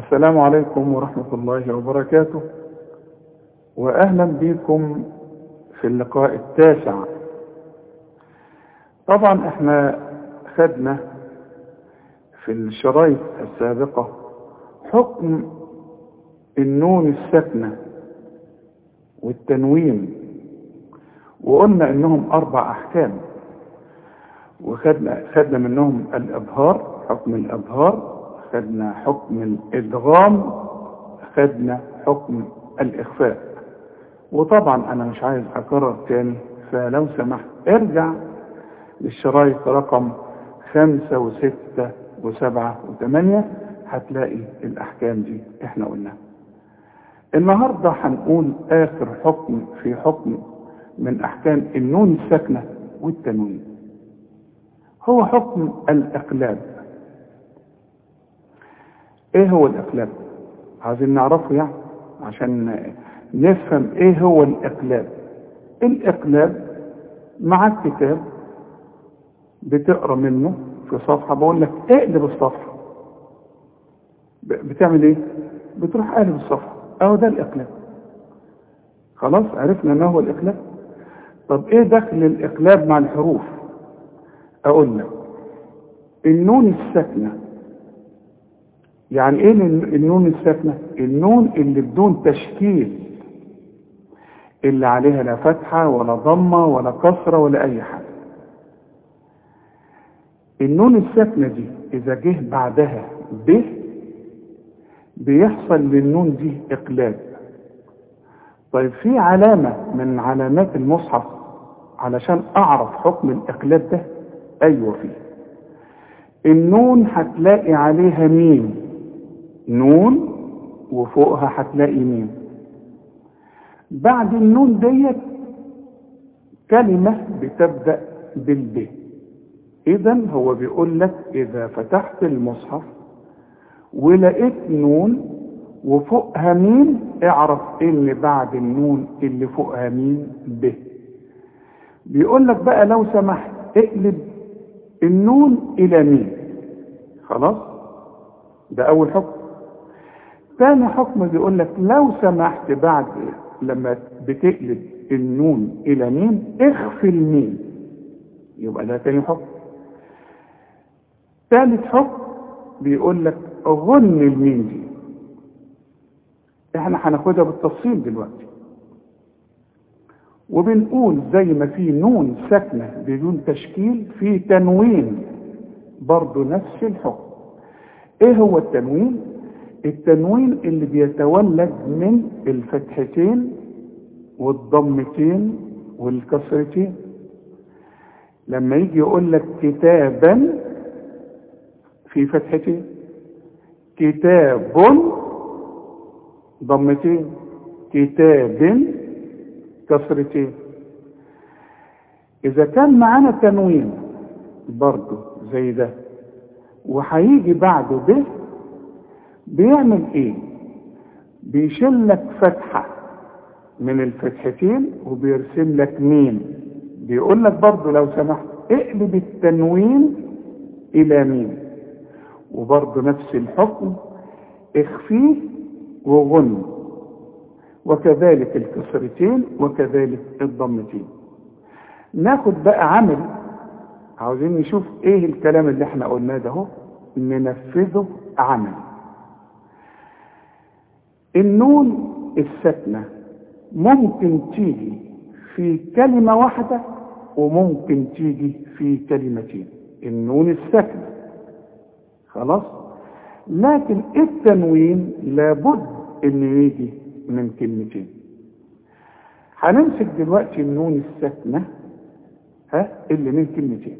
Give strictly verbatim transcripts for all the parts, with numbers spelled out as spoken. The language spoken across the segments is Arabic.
السلام عليكم ورحمة الله وبركاته، وأهلا بكم في اللقاء التاسع. طبعا احنا خدنا في الشرايط السابقة حكم النون الساكنة والتنوين، وقلنا انهم اربع احكام، وخدنا خدنا منهم الابهار، حكم الابهار، خدنا حكم الادغام، خدنا حكم الاخفاء. وطبعا انا مش عايز اكرر تاني، فلو سمحت ارجع للشرايط رقم خمسة وستة وسبعة وثمانية، هتلاقي الاحكام دي احنا قلناها. النهاردة هنقول اخر حكم في حكم من احكام النون الساكنة والتنوين، هو حكم الاقلاب. ايه هو الاقلاب؟ عايزين نعرفه يعني عشان نفهم ايه هو الاقلاب. الاقلاب معاك كتاب بتقرا منه في صفحة، بقول لك اقلب الصفحة، بتعمل ايه؟ بتروح قالب الصفحة، اهو ده الاقلاب. خلاص عرفنا ما هو الاقلاب. طب ايه دخل الاقلاب مع الحروف؟ اقول لك النون الساكنة. يعني ايه النون الساكنة؟ النون اللي بدون تشكيل، اللي عليها لا فتحة ولا ضمة ولا كسرة ولا اي حاجة. النون الساكنة دي اذا جه بعدها ب بيحصل للنون دي اقلاب. طيب في علامة من علامات المصحف علشان اعرف حكم الاقلاب ده؟ ايوه فيه. النون هتلاقي عليها ميم، نون وفوقها هتلاقي ميم. بعد النون ديت كلمة بتبدأ بالب. اذا هو بيقول لك اذا فتحت المصحف ولقيت نون وفوقها ميم، اعرف ان بعد النون اللي فوقها ميم ب. بيقول لك بقى لو سمحت اقلب النون الى ميم. خلاص ده اول حكم. ثاني حكم بيقول لك لو سمحت بعد لما بتقلب النون الى ميم اخفي الميم، يبقى ده ثاني حكم. ثالث حكم بيقول لك غن الميم دي، احنا هناخدها بالتفصيل دلوقتي. وبنقول زي ما في نون ساكنة بدون تشكيل، في تنوين برضو نفس الحكم. ايه هو التنوين؟ التنوين اللي بيتولد من الفتحتين والضمتين والكسرتين. لما يجي يقول لك كتابا في فتحتين، كتاب ضمتين، كتاب كسرتين. اذا كان معانا تنوين برضو زي ده وهيجي بعده ب، بيعمل ايه؟ بيشيل لك فتحة من الفتحتين وبيرسم لك ميم. بيقول لك برضو لو سمحت اقلب التنوين الى ميم، وبرضو نفس الحكم اخفيه وغن، وكذلك الكسرتين وكذلك الضمتين. ناخد بقى عمل، عاوزين نشوف ايه الكلام اللي احنا قلناه ده اهو ننفذه عمل. النون الساكنة ممكن تيجي في كلمة واحدة وممكن تيجي في كلمتين، النون الساكنة. خلاص. لكن التنوين لابد ان يجي من كلمتين. هنمسك دلوقتي النون الساكنة ها اللي من كلمتين.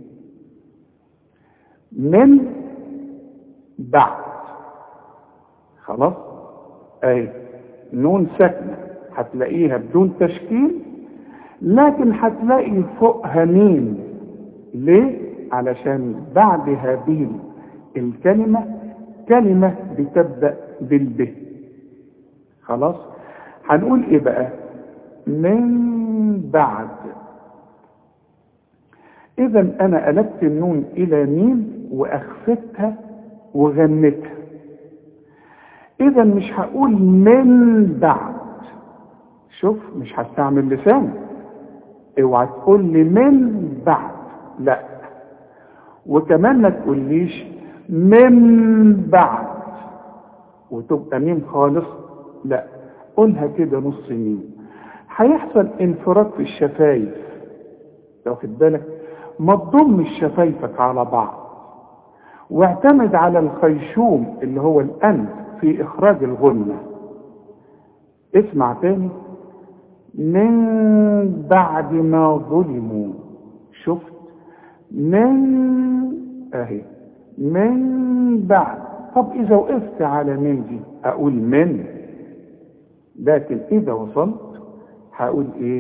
من بعد. خلاص. اي نون ساكنة هتلاقيها بدون تشكيل، لكن هتلاقي فوقها ميم. ليه؟ علشان بعد هذه الكلمة كلمة بتبدأ بالب. خلاص. هنقول ايه بقى؟ من بعد. اذا انا قلبت النون الى ميم واخفتها وغنتها. اذا مش هقول من بعد. شوف، مش هستعمل لسان. اوعى تقول لي من بعد، لا. وكمان ما تقوليش من بعد وتبقى ميم خالص، لا. قولها كده نص ميم. هيحصل انفراد في الشفايف، لو خد بالك. ما تضمش شفايفك على بعض، واعتمد على الخيشوم اللي هو الأنف في إخراج الغنة. اسمع تاني. من بعد ما ظلموا. شفت؟ من اهي من بعد. طب إذا وقفت على من دي أقول من، لكن إذا وصلت هقول إيه؟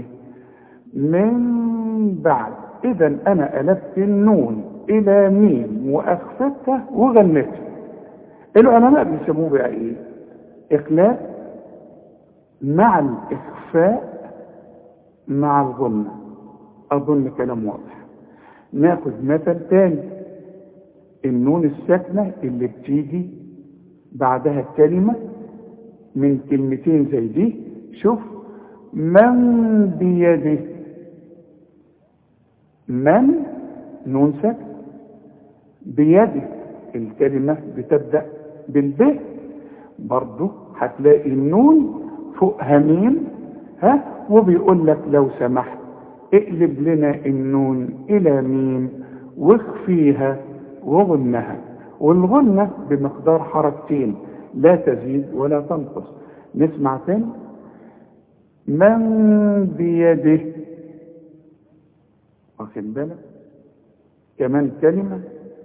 من بعد. إذا أنا قلبت النون إلى ميم وأخفتها وغنتها. العلماء بيسموه بقى إيه؟ إقلاب مع الإخفاء مع الغنة. أظن كلام واضح. ناخد مثل تاني. النون الساكنة اللي بتيجي بعدها الكلمة من كلمتين زي دي. شوف، من بيده. من نون ساكنة، بيده الكلمة بتبدأ بالب. برضو هتلاقي النون فوقها ميم، ها، وبيقول لك لو سمحت اقلب لنا النون الى ميم واخفيها وغنها. والغنة بمقدار حركتين، لا تزيد ولا تنقص. نسمع تاني. من بيده. واخد بالك؟ كمان كلمة.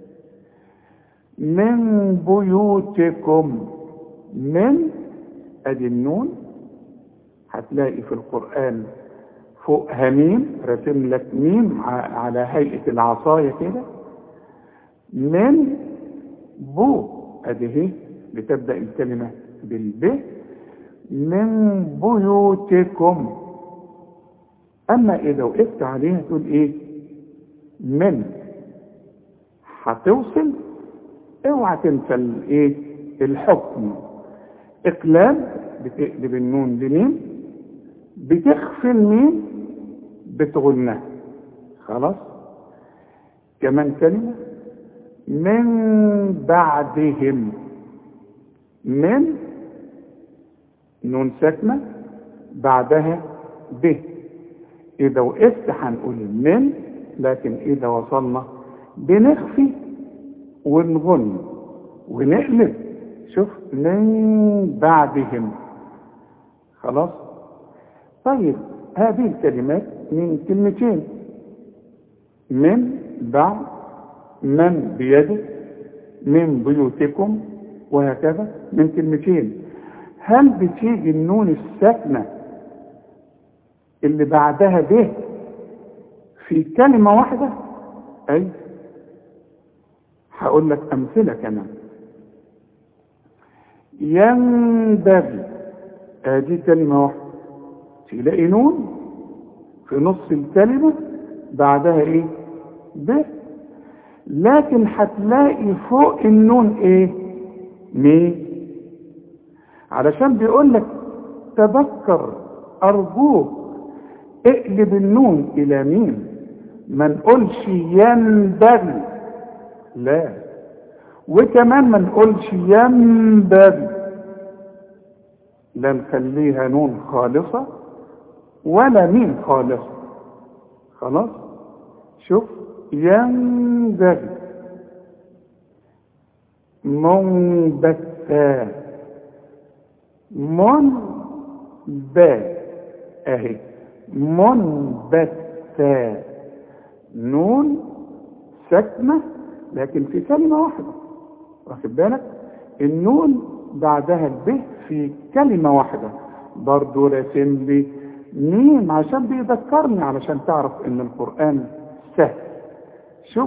من بيوتكم. من ادي النون هتلاقي في القرآن فوقها ميم، رسم لك ميم على هيئة العصاية كده. من بو ادي هي بتبدأ الكلمة بالب. من بيوتكم. اما اذا وقفت عليها تقول ايه؟ من. هتوصل. اوعى تنسى الايه؟ الحكم. اقلاب بتقلب النون لميم، بتخفي الميم بتغنها. خلاص. كمان كلمة. من بعدهم. من نون ساكنة بعدها ب. إذا وقفت هنقول من، لكن إذا وصلنا بنخفي ونغن ونقلب. شوف، من بعدهم. خلاص. طيب، هذه الكلمات من كلمتين. من بعد، من بيده، من بيوتكم، وهكذا من كلمتين. هل بتيجي النون الساكنة اللي بعدها به في كلمة واحدة؟ أي. هقول لك أمثلة كمان. ينبغي ادي كلمة واحدة، تلاقي نون في نص الكلمة بعدها ايه؟ ب. لكن هتلاقي فوق النون ايه؟ مي. علشان بيقول لك تذكر ارجوك اقلب النون الى ميم، ما نقولش ينبغي، لا. وكمان ما نقولش ينبغي، لا نخليها نون خالصة ولا ميم خالصة. خلاص. شوف، ينبغي. منبتا. منبا اهي منبتا. نون ساكنة لكن في كلمة واحدة. واخد بالك؟ النون بعدها الب في كلمة واحدة. برضو راسم لي ميم عشان بيذكرني، علشان تعرف ان القرآن سهل. شوف،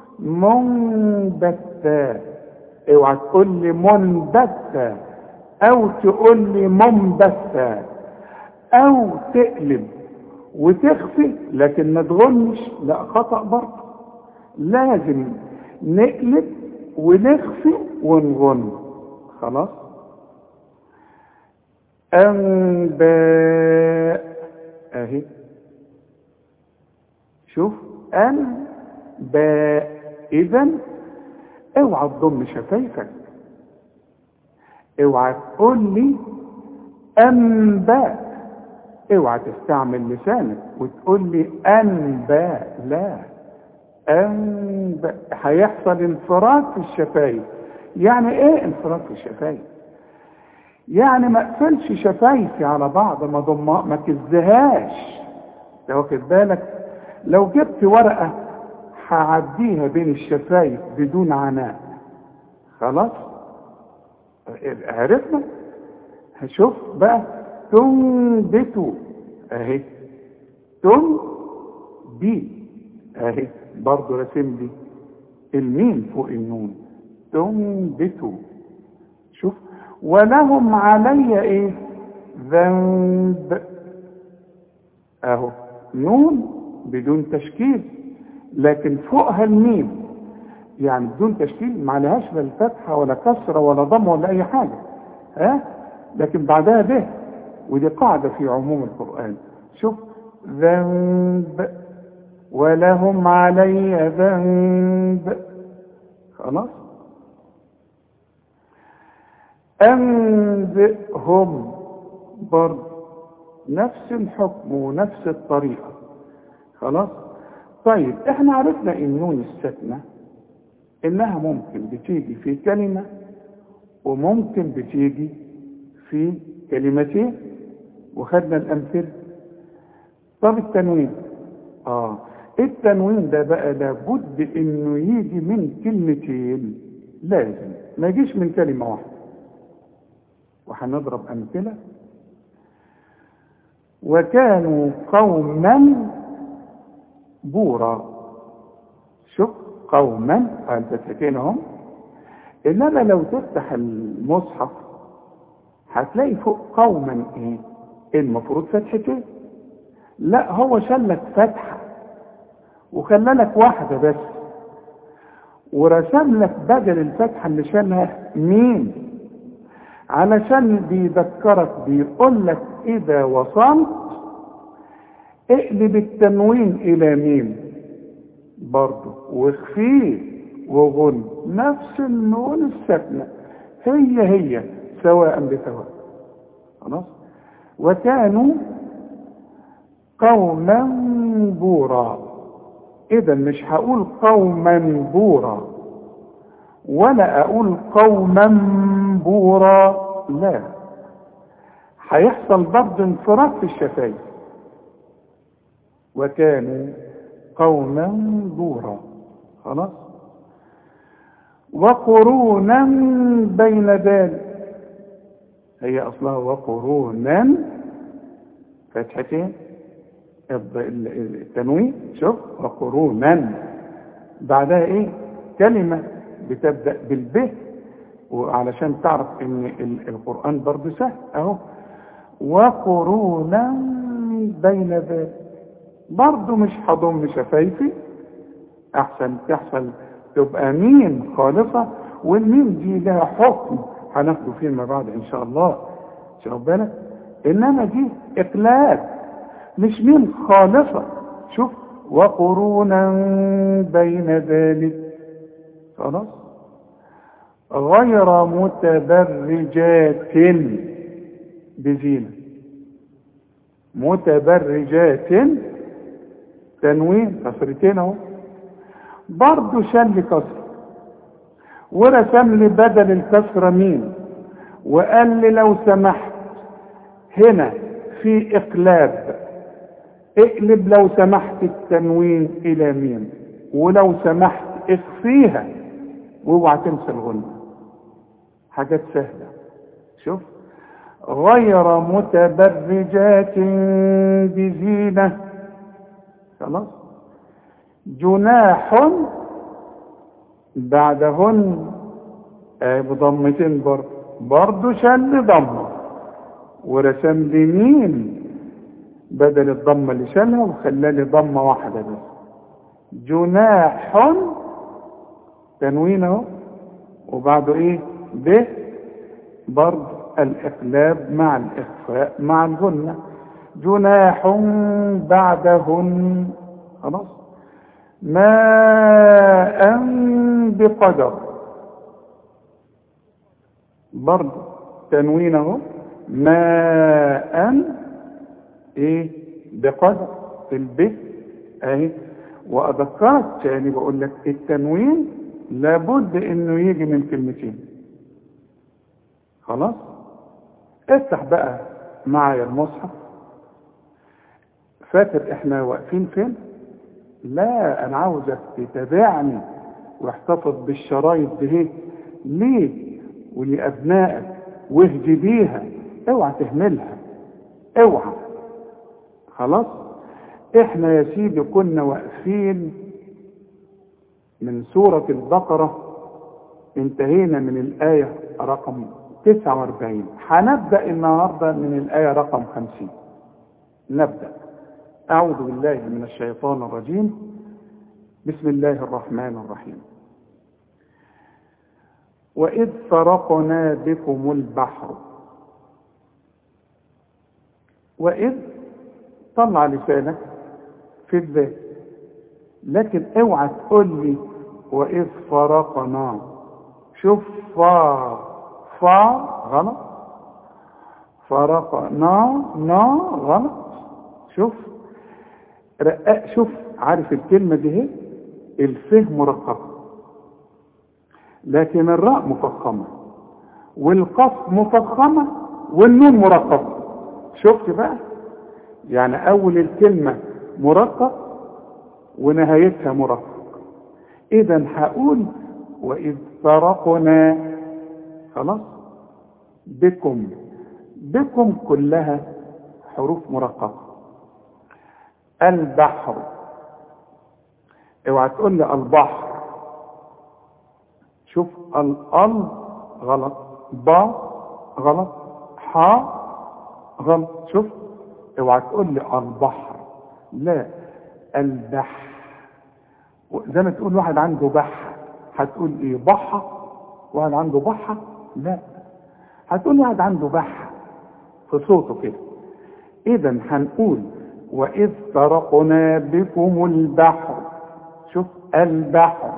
منبتا. اوعى تقول لي منبتا او تقول لي منبتا او تقلب وتخفي لكن ما تغنش، لا، خطأ برضه. لازم نقلب ونخفي ونغن. خلاص. أنباء اهي، شوف أنباء. إذا اوعى تضم شفايفك، اوعى تقول لي أنباء، اوعى تستعمل لسانك وتقول لي أنباء، لا، أنباء. هيحصل انفراد في الشفايف. يعني ايه انفراد في الشفايف؟ يعني ما اقفلش شفايفي على بعض، ما ضمها، ما كزهاش. انت واخد بالك؟ لو جبت ورقة هعديها بين الشفايف بدون عناء، خلاص عرفنا. هشوف بقى تنبتوا اهي، تن بي اهي، برضو رسم لي الميم فوق النون، تنبتوا. شوف، ولهم علي ايه؟ ذنب اهو، نون بدون تشكيل لكن فوقها الميم، يعني بدون تشكيل، ما عليهاش لا الفتحه ولا كسره ولا ضم ولا اي حاجه، ها، لكن بعدها به، ودي قاعده في عموم القران. شوف، ذنب، ولهم علي ذنب، خلاص. أنبئهم برضه نفس الحكم ونفس الطريقة، خلاص. طيب احنا عرفنا النون الساكنة انها ممكن بتيجي في كلمة وممكن بتيجي في كلمتين، وخدنا الامثله. طب التنوين، اه التنوين ده بقى لابد انه يجي من كلمتين، لازم ما يجيش من كلمة واحدة. وهنضرب امثلة. وكانوا قوما بورا. شوف، قوما انت ساكنهم، انما لو تفتح المصحف هتلاقي فوق قوما ايه؟ المفروض فتحتين. لا، هو شلك فتحه وخلالك واحده بس، ورسم لك بدل الفتحه اللي شالها مين، علشان بيذكرك، بيقول لك اذا وصلت اقلب التنوين الى ميم برضه، واخفيه وغن، نفس النون الساكنه، هي هي سواء بسواء، خلاص. وكانوا قوما بورا. اذا مش هقول قوما بورا ولا اقول قوما بورا، لا، هيحصل برضه انفراد في الشفايف. وكانوا قوما بورا، خلاص. وقرونا بين ذلك، هي اصلها وقرونا فتحتين التنوين. شوف، وقرونا بعدها ايه؟ كلمة بتبدأ بالب، وعلشان تعرف ان القرآن برضه سهل اهو. وقرونا بين ذلك، برضه مش هضم شفايفي، احسن تحصل تبقى ميم خالصة، والميم دي لها حكم هناخده فيما بعد ان شاء الله، شوف بالك. انما دي اقلاب مش ميم خالصة. شوف، وقرونا بين ذلك، خلاص. غير متبرجات بزينة، متبرجات تنوين كسرتين اهو، برضه شل كسر، ورسم لي بدل الكسرة مين، وقال لي لو سمحت هنا في اقلاب، اقلب لو سمحت التنوين الى مين، ولو سمحت اخفيها واوعى تنسى الغنة. حاجات سهلة. شوف، غير متبرجات بزينة، خلاص. جناح بعدهن بضمتين برضه، برضه شل ضمه، ورسم لي مين بدل الضمه اللي شالها وخلالي ضمه واحده بس. جناح تنوين اهو، وبعده ايه؟ ب، برضه الإقلاب مع الإخفاء مع الغنة. جناح بعدهن، خلاص. ماء بقدر، برضه تنوين اهو، ماء ايه بقدر في البيت اهي. واذكرك تاني بقول لك التنوين لابد انه يجي من كلمتين. خلاص، افتح بقى معايا المصحف. فاكر احنا واقفين فين؟ لا، انا عاوزك تتابعني واحتفظ بالشرايط دي ليه ولابنائك، واهدي بيها، اوعى تهملها، اوعى. خلاص، احنا يا سيدي كنا واقفين من سورة البقرة، انتهينا من الآية رقم تسعة وأربعين، هنبدأ النهاردة من الآية رقم خمسين. نبدأ. أعوذ بالله من الشيطان الرجيم. بسم الله الرحمن الرحيم. وإذ فرقنا بكم البحر. وإذ طلع لسانك في الذات، لكن اوعى تقول لي وإذ فرقنا. شوف، فا فا غلط، فرقنا نا غلط. شوف رقاق، شوف، عارف الكلمة دي هي الفه مرققة، لكن الراء مفخمة والقاف مفخمة والنون مرققة. شفت بقى؟ يعني أول الكلمة مرقق ونهايتها مرقق. إذا هقول وإذ فرقنا، خلاص، بكم. بكم كلها حروف مرققة. البحر، اوعى تقول لي البحر. شوف، الأل غلط، با غلط، حا غلط. شوف، اوعى تقول لي البحر، لا، البحر. زي ما تقول واحد عنده بحة، هتقول ايه؟ بحة. واحد عنده بحة؟ لا، هتقول واحد عنده بحة في صوته كده. اذا هنقول وإذ فرقنا بكم البحر. شوف، البحر.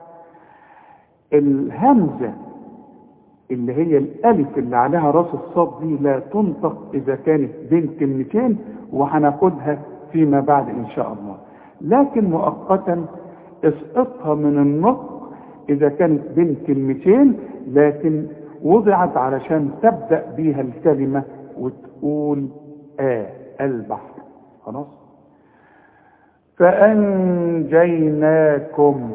الهمزة اللي هي الألف اللي عليها راس الصاد دي لا تنطق إذا كانت بين كلمتين، وهناخدها فيما بعد إن شاء الله. لكن مؤقتا اسقطها من النطق إذا كانت بين كلمتين، لكن وضعت علشان تبدأ بيها الكلمة وتقول آه البحر. خلاص. فأنجيناكم.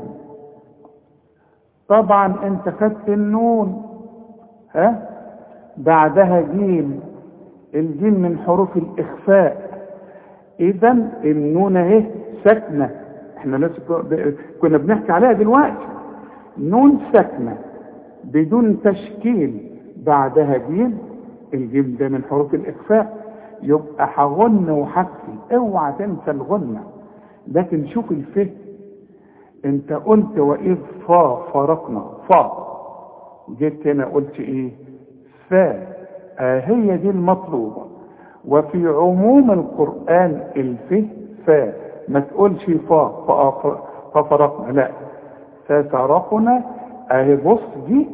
طبعا انت خدت النون، ها، بعدها جيم. الجيم من حروف الإخفاء، إذا النون اهي ساكنة. احنا لسه كنا بنحكي عليها دلوقتي. نون ساكنة بدون تشكيل، بعدها جيم. الجيم ده من حروف الإخفاء، يبقى هغن وحكي، اوعى تنسى الغنة. لكن شوف الفه، انت قلت وإذ فا فرقنا، فا، جيت هنا قلت ايه؟ فا. آه هي دي المطلوبة. وفي عموم القرآن الفه فا، ما تقولش فا ففرقنا، لا، ففرقنا. اهي بص دي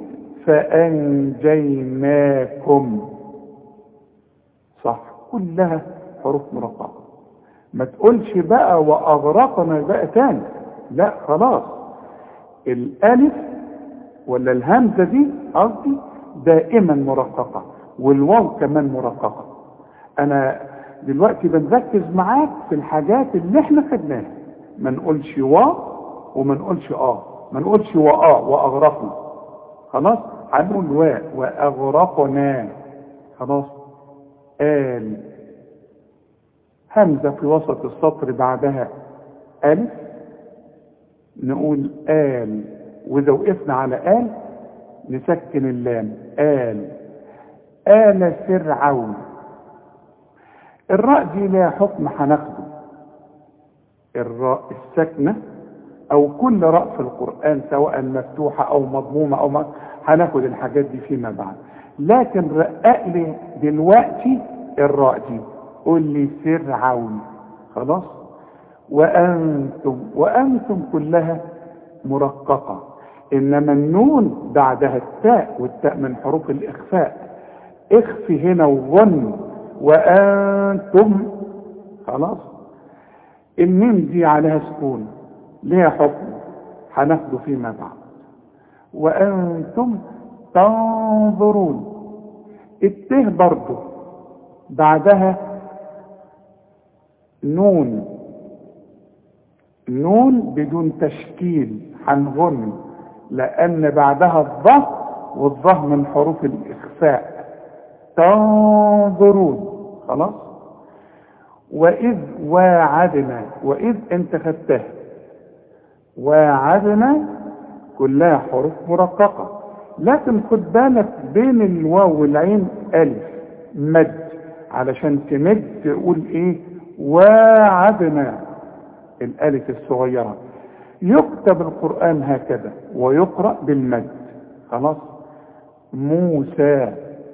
فأنجيناكم، صح، كلها حروف مرققة. ما تقولش بقى وأغرقنا بقى تاني، لا، خلاص. الألف ولا الهمزة دي قصدي دائما مرققة، والواو كمان مرققة. أنا دلوقتي بنركز معاك في الحاجات اللي احنا خدناها. ما نقولش وا وما نقولش آه، ما نقولش وآه وأغرقنا. خلاص، هنقول وا وأغرقنا. خلاص. آل، همزة في وسط السطر بعدها ألف، نقول آل. وإذا وقفنا على آل نسكن اللام، آل. آل فرعون. الراء دي لها حكم هناخده، الراء الساكنة أو كل راء في القرآن سواء مفتوحة أو مضمومة أو ما، هناخد الحاجات دي فيما بعد. لكن رقق لي دلوقتي الراء دي، قول لي فرعون. خلاص. وأنتم، وأنتم كلها مرققة، إنما النون بعدها التاء، والتاء من حروف الإخفاء. اخفي هنا وظن وأنتم. خلاص. الميم دي عليها سكون، ليها حكم هناخده فيما بعد. وأنتم تنظرون. الته برضو بعدها نون، نون بدون تشكيل، هنغن لأن بعدها الظه، والظه من حروف الإخفاء. تنظرون. خلاص. وإذ واعدنا، وإذ انت خدتها، واعدنا كلها حروف مرققة، لكن خد بالك بين الواو والعين ألف مد، علشان تمد تقول ايه؟ واعدنا، الألف الصغيرة. يكتب القرآن هكذا ويقرأ بالمد. خلاص. موسى،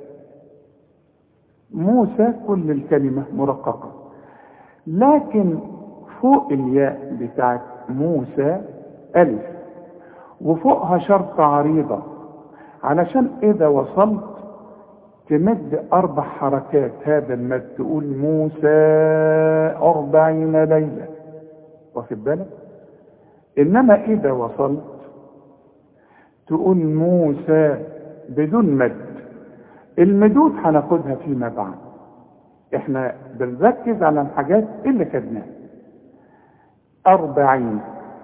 موسى كل الكلمة مرققة، لكن فوق الياء بتاعت موسى ألف، وفوقها شرطة عريضة، علشان إذا وصلت تمد أربع حركات هذا المد، تقول موسى أربعين ليلة، واخد بالك؟ إنما إذا وصلت تقول موسى بدون مد. المدود هناخدها فيما بعد، احنا بنركز على الحاجات اللي خدناها. أربعين،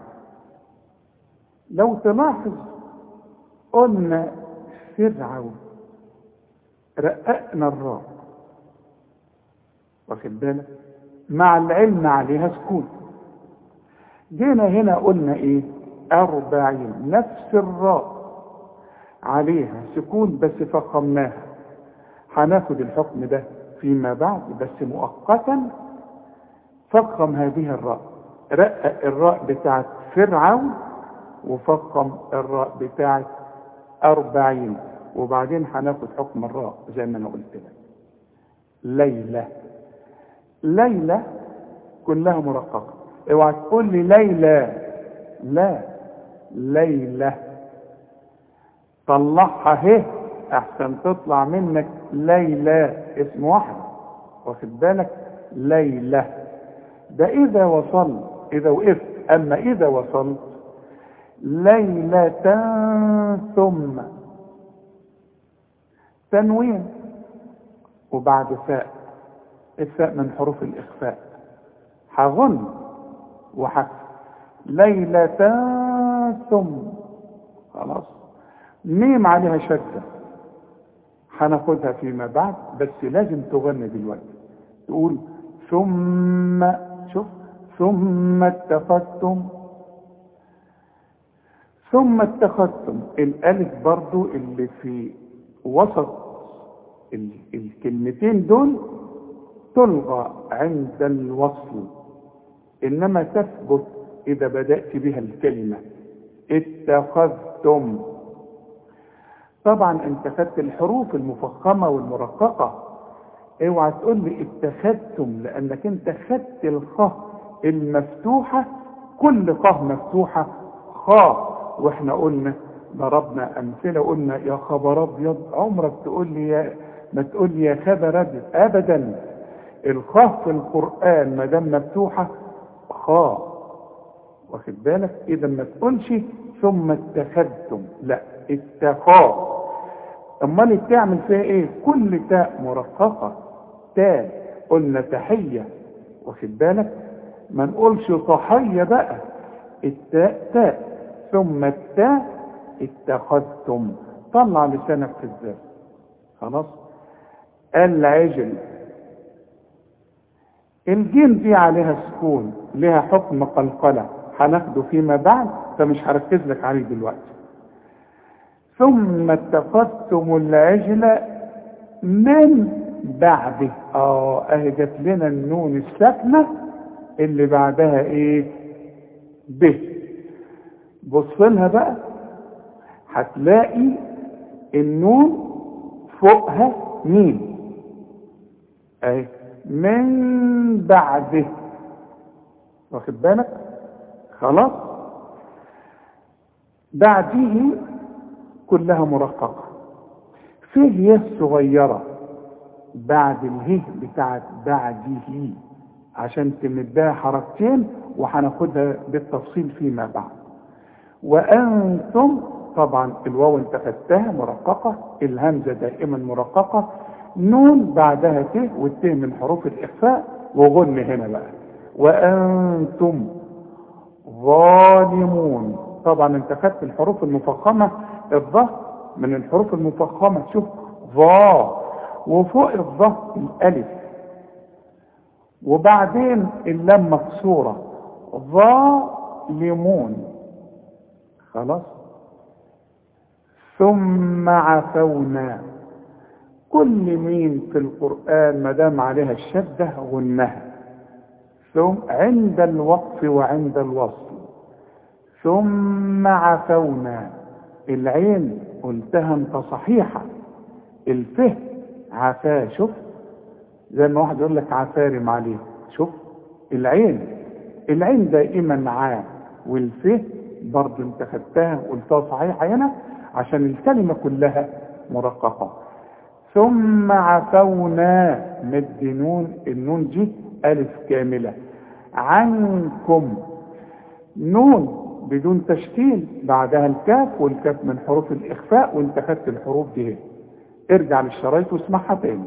لو تلاحظ قلنا فرعون، رققنا الراء، واخد بالك؟ مع العلم عليها سكون. جينا هنا قلنا ايه؟ أربعين، نفس الراء عليها سكون بس فخمناها. هناخد الحكم ده فيما بعد، بس مؤقتا فخم هذه الراء، رقق الراء بتاعت فرعون وفخم الراء بتاعت أربعين، وبعدين هناخد حكم الراء زي ما انا قلت لك. ليلة، ليلة كلها مرققة. اوعى تقول لي ليلى، لا، ليلة. طلعها اهي احسن تطلع منك ليلى اسم واحد، واخد بالك؟ ليلة ده اذا وصلت، اذا وقفت. اما اذا وصلت ليلة ثم تنوين وبعد فاء، الفاء من حروف الاخفاء، هغن وحكف ليلة ثم. خلاص. ميم عليها شدة، هناخدها فيما بعد، بس لازم تغني دلوقتي، تقول ثم. شوف، ثم اتخذتم، ثم اتخذتم. الالف برضو اللي في وسط الكلمتين دول تلغى عند الوصل، انما تثبت اذا بدأت بها الكلمة. اتخذتم. طبعا انت خدت الحروف المفخمة والمرققة، اوعى تقول لي اتخذتم، لانك انت خدت الخاء المفتوحة، كل خاء مفتوحة خاء. واحنا قلنا ضربنا امثلة، قلنا يا خبر ابيض، عمرك تقول لي يا ما تقول لي يا خبر ابيض ابدا. الخاء في القرآن ما دام مفتوحة خاء، واخد بالك؟ اذا ما تقولش ثم اتخذتم، لا، اتخاذ. امال تعمل فيها ايه؟ كل تاء مرققة تاء، قلنا تحية، واخد بالك؟ ما نقولش صحية بقى، التاء تاء، ثم التاء اتخذتم. طلع لسانك في الذات. خلاص. العجل، الجيم دي عليها سكون، لها حكم قلقلة، هناخده فيما بعد، فمش هركز لك عليه دلوقتي. ثم اتخذتم العجل من بعده. اه اهي جت لنا النون الساكنه اللي بعدها ايه؟ ب. بص لها بقى، هتلاقي النون فوقها مين اهي من بعده، واخد بالك؟ خلاص. بعده كلها مرققة. فيه ياء صغيرة بعد اله بتاعت بعده عشان تمدها حركتين، وهناخدها بالتفصيل فيما بعد. وأنتم طبعا الواو انت خدتها مرققة، الهمزة دائما مرققة، نون بعدها ت، والت من حروف الإخفاء، وغن هنا بقى وأنتم ظالمون. طبعا انت خدت الحروف المفخمة، الظهر من الحروف المفخمة، شوف ظا، وفوق الظهر الألف، وبعدين اللام مكسورة ظالمون. خلاص. ثم عفونا. كل مين في القرآن ما دام عليها الشدة غنها، ثم عند الوقف وعند الوصل. ثم عفونا، العين قلتها انت صحيحة، الفه عفاه، شوف زي ما واحد يقول لك عفارم عليه، شوف العين العين دائما عا، والفه برضه انت خدتها قلتها صحيحة هنا عشان الكلمة كلها مرققة. ثم عفونا، مد نون، النون دي ألف كاملة. عنكم، نون بدون تشكيل بعدها الكاف، والكاف من حروف الإخفاء، وانت خدت الحروف دي. ارجع للشرايط واسمعها تاني.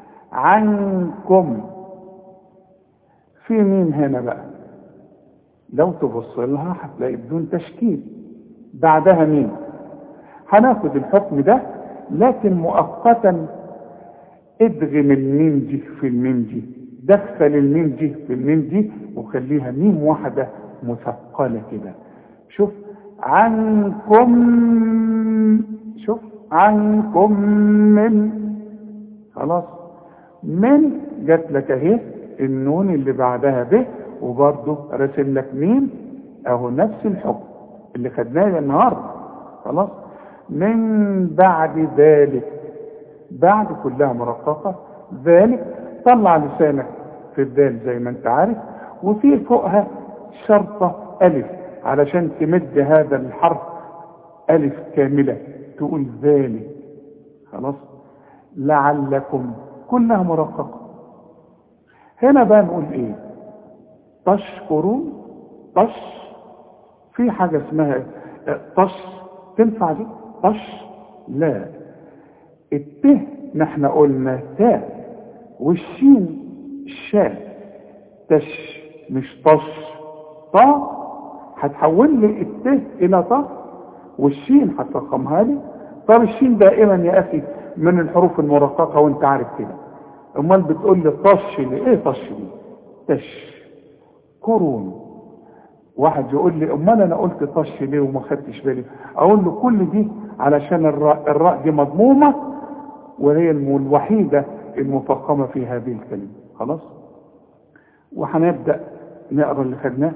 عنكم. في مين هنا بقى؟ لو تبص لها هتلاقي بدون تشكيل بعدها مين. هناخد الحكم ده لكن مؤقتا ادغم الميم دي في الميم دي، دخل الميم دي في الميم دي وخليها ميم واحدة مثقلة كده. شوف عنكم، شوف عنكم من، خلاص. من جات لك اهي النون اللي بعدها ب، وبرضه رسم لك ميم اهو، نفس الحكم اللي خدناه النهارده. خلاص. من بعد ذلك، بعد كلها مرققة، ذلك طلع لسانك في الذال زي ما انت عارف، وفي فوقها شرطة ألف علشان تمد هذا الحرف ألف كاملة، تقول ذلك. خلاص. لعلكم كلها مرققة. هنا بقى نقول ايه؟ تشكرون. طش، في حاجة اسمها طش تنفع دي؟ طش لا. الته نحن قلنا تاء، والشين شاء، تش مش طش. طا هتحول لي الته الى طا، والشين هتفخمها لي. طب الشين دائما يا اخي من الحروف المرققة وانت عارف كده، امال بتقول لي طش لي؟ ايه طش لي؟ تش كرون. واحد يقول لي امال انا قلت طش ليه وما خدتش بالي؟ اقول له كل دي علشان الراء, الراء دي مضمومة، وهي الوحيدة المفخمة في هذه الكلمة. خلاص. وهنبدأ نقرأ اللي خدناه.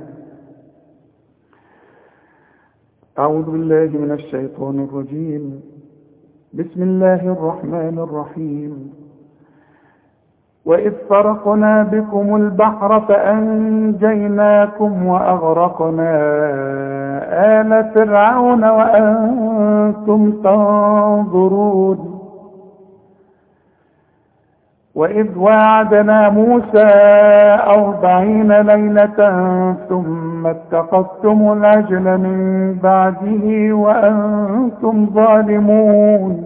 أعوذ بالله من الشيطان الرجيم. بسم الله الرحمن الرحيم. وإذ فرقنا بكم البحر فأنجيناكم وأغرقنا آل فرعون وأنتم تنظرون. وإذ وعدنا موسى أربعين ليلة ثم اتخذتم العجل من بعده وأنتم ظالمون.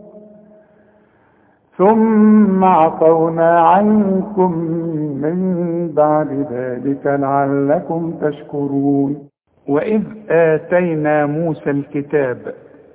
ثم عفونا عنكم من بعد ذلك لعلكم تشكرون. وإذ آتينا موسى الكتاب.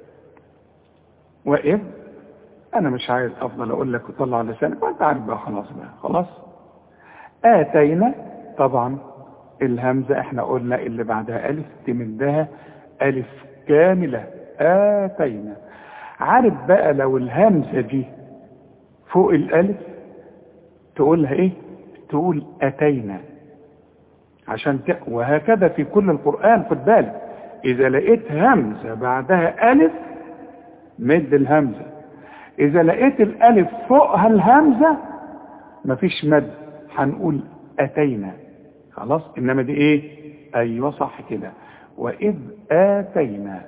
وإذ، أنا مش عايز أفضل أقول لك وطلع لسانك وأنت عارف بقى. خلاص بقى خلاص. آتينا، طبعا الهمزة احنا قلنا اللي بعدها ألف تمدها ألف كاملة. آتينا. عارف بقى لو الهمزة دي فوق الألف تقولها إيه؟ تقول أتينا عشان ت... وهكذا في كل القرآن. خد بالك، إذا لقيت همزة بعدها ألف مد الهمزة، اذا لقيت الالف فوقها الهمزة مفيش مد، هنقول اتينا خلاص. انما دي ايه؟ ايوه صح كده. واذ اتينا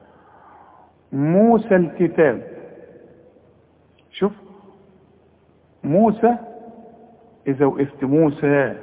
موسى الكتاب. شوف موسى اذا وقفت موسى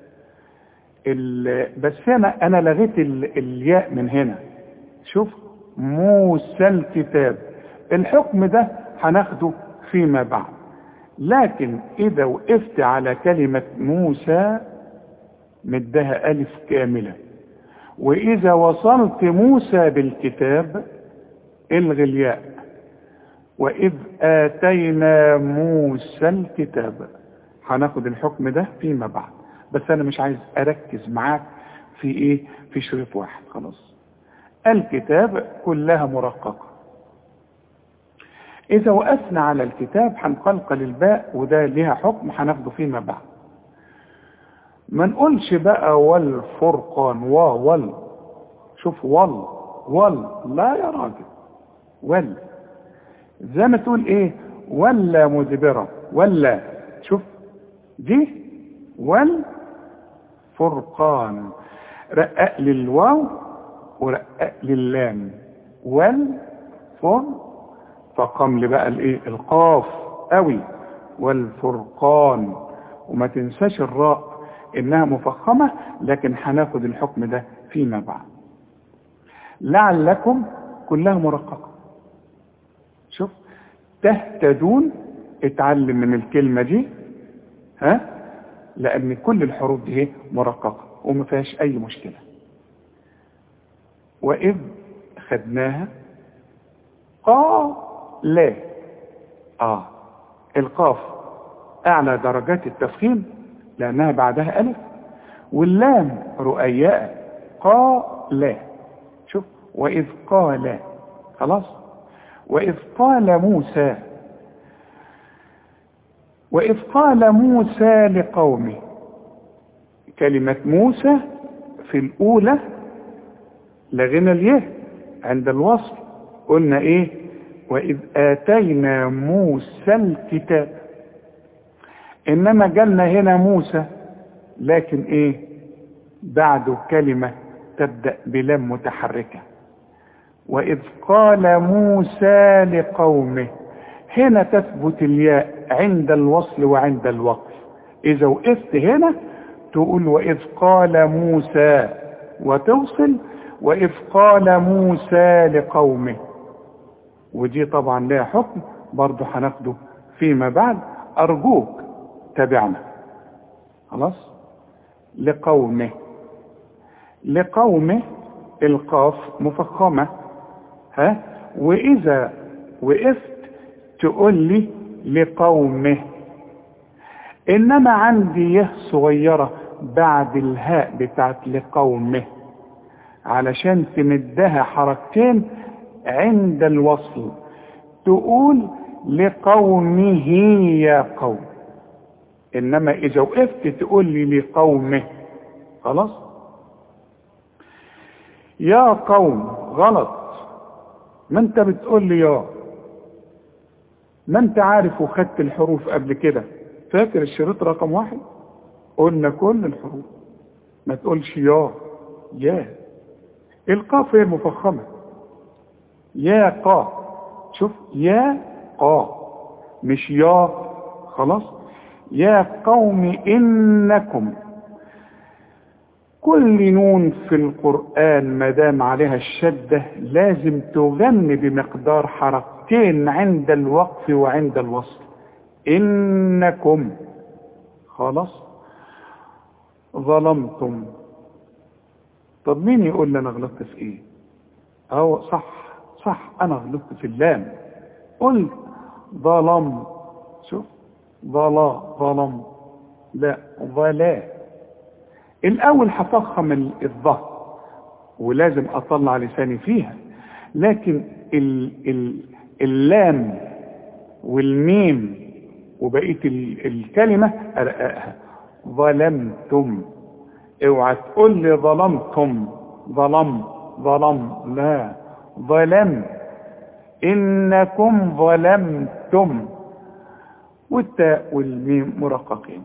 بس هنا انا لغيت الياء من هنا. شوف موسى الكتاب، الحكم ده هناخده فيما بعد. لكن اذا وقفت على كلمة موسى مدها الف كاملة، واذا وصلت موسى بالكتاب الغي الياء. واذ اتينا موسى الكتاب هناخد الحكم ده فيما بعد، بس انا مش عايز اركز معاك في ايه، في شريط واحد خلاص. الكتاب كلها مرققة. اذا وقفنا على الكتاب هنقلقل الباء، وده ليها حكم هناخده فيما بعد. ما نقولش بقى والفرقان و وال. شوف وال وال، لا يا راجل، وال زي ما تقول ايه، ولا مدبرة ولا. شوف دي والفرقان، رقق للواو ورقق لللام. والفر فقام لي بقى الايه القاف قوي، والفرقان. وما تنساش الراء انها مفخمة، لكن هناخد الحكم ده فيما بعد. لعلكم كلها مرققة. شوف تهتدون، اتعلم من الكلمة دي ها، لان كل الحروف دي مرققة وما فيهاش اي مشكلة. واذ خدناها قا لا. اه القاف اعلى درجات التفخيم لانها بعدها الف، واللام رؤياء قا لا. شوف واذ قال خلاص. واذ قال موسى، واذ قال موسى لقومه، كلمة موسى في الاولى لغينا اليه عند الوصل، قلنا ايه؟ واذ اتينا موسى الكتاب. انما جالنا هنا موسى لكن ايه بعده كلمة تبدأ بلام متحركة. واذ قال موسى لقومه، هنا تثبت الياء عند الوصل وعند الوقف. اذا وقفت هنا تقول واذ قال موسى وتوصل، واذ قال موسى لقومه. ودي طبعا لها حكم برضو هناخده فيما بعد، ارجوك تابعنا خلاص. لقومه، لقومه القاف مفخمة ها، واذا وقفت تقول لي لقومه. انما عندي يه صغيرة بعد الهاء بتاعت لقومه علشان تمدها حركتين عند الوصل، تقول لقومه يا قوم. انما اذا وقفت تقول لي لقومه خلاص. يا قوم غلط، ما انت بتقول لي يا، ما انت عارف وخدت الحروف قبل كده. فاكر الشريط رقم واحد قلنا كل الحروف، ما تقولش يا. يا القاف هي المفخمة، يا قا. شوف يا قا مش يا خلاص. يا قوم إنكم، كل نون في القرآن ما دام عليها الشدة لازم تغني بمقدار حركتين عند الوقف وعند الوصل. إنكم خلاص. ظلمتم، طب مين يقول لي أنا غلطت في إيه؟ أو صح صح أنا غلطت في اللام، قلت ظلم. شوف ظلا ظلم، لا ظلا. الأول هفخم الظهر ولازم أطلع لساني فيها، لكن ال ال اللام والميم وبقية الكلمة أرقاها. ظلمتم، اوعى تقول لي ظلمتم، ظلم ظلم، لا ظلم. إنكم ظلمتم، والتاء والميم مرققين.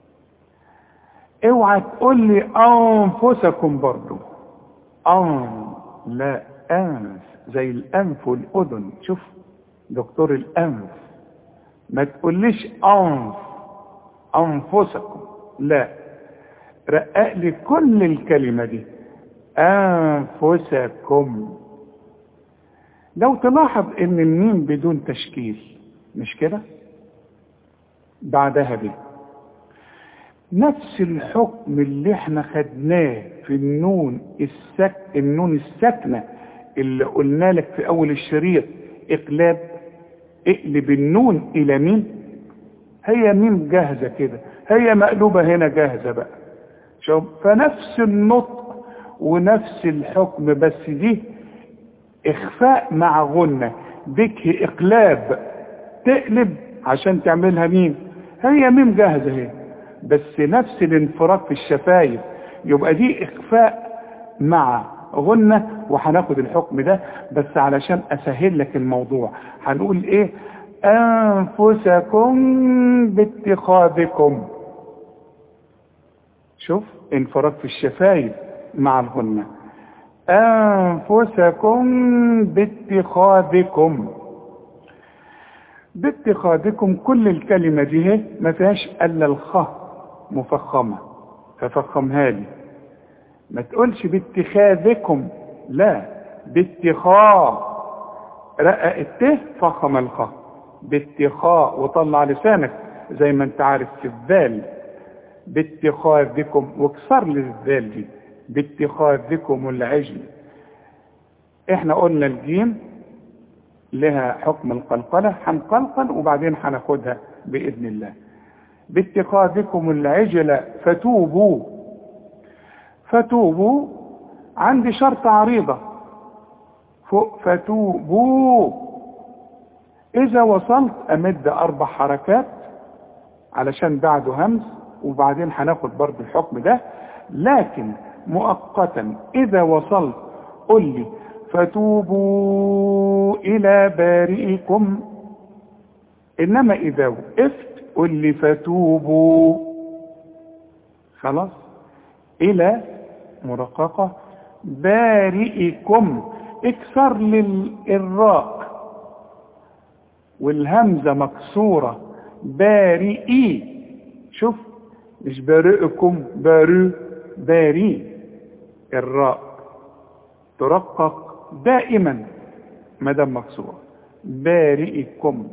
اوعى تقول لي أنفسكم برضو، أن لا أنف زي الأنف والأذن. شوف دكتور الأنف، ما تقوليش أنف أنفسكم، لا، رقق لي كل الكلمة دي أنفسكم. لو تلاحظ ان الميم بدون تشكيل، مش كده؟ بعدها دي نفس الحكم اللي احنا خدناه في النون السك النون الساكنه اللي قلنا لك في اول الشريط اقلاب، اقلب النون الى ميم. هي ميم جاهزه كده، هي مقلوبه هنا جاهزه بقى. شوف، فنفس النطق ونفس الحكم، بس دي اخفاء مع غنة، ديك اقلاب تقلب عشان تعملها ميم. هي ميم جاهزة هي، بس نفس الانفراج في الشفايف، يبقى دي اخفاء مع غنة. وهناخد الحكم ده بس علشان اسهل لك الموضوع. هنقول ايه؟ انفسكم باتخاذكم. شوف، انفراج في الشفايف مع الغنة. أنفسكم باتخاذكم. باتخاذكم كل الكلمة دي ما فيهاش إلا الخاء مفخمة، ففخمها لي. ما تقولش باتخاذكم، لا، باتخاذ، رقق الته فخم الخاء، باتخاذ، وطلع لسانك زي ما انت عارف في الذال، باتخاذكم، واكسر لي الذال دي، باتخاذكم العجل. احنا قلنا الجيم لها حكم القلقلة، هنقلقل وبعدين هناخدها بإذن الله. باتخاذكم العجل فتوبوا. فتوبوا عندي شرط عريضة فوق فتوبوا، إذا وصلت أمد أربع حركات علشان بعده همز، وبعدين هناخد برضه الحكم ده. لكن مؤقتا إذا وصلت قل لي فتوبوا إلى بارئكم، إنما إذا وقفت قل لي فتوبوا. خلاص، إلى مرققة بارئكم، اكسر للراء والهمزة مكسورة، بارئي. شوف، مش بارئكم، بارئ، باري، الراء ترقق دائما ما دام مكسوره، بارئكم.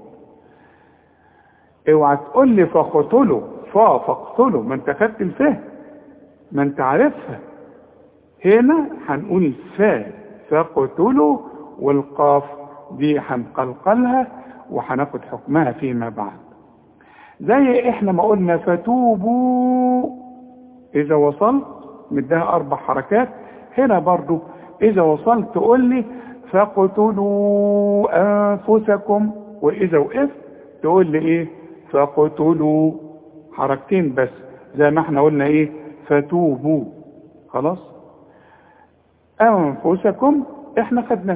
اوعى تقول لي فقتلوا، فا فاقتلوا، ما انت خدت الفهم، ما انت عارفها. هنا هنقول فا فقتلوا، والقاف دي هنقلقلها وهناخد حكمها فيما بعد. زي احنا ما قلنا فتوبوا اذا وصلت مدها اربع حركات، هنا برضو اذا وصلت تقول لي فقتلوا انفسكم، واذا وقفت تقول لي ايه؟ فقتلوا، حركتين بس زي ما احنا قلنا ايه؟ فتوبوا. خلاص، انفسكم احنا خدناه.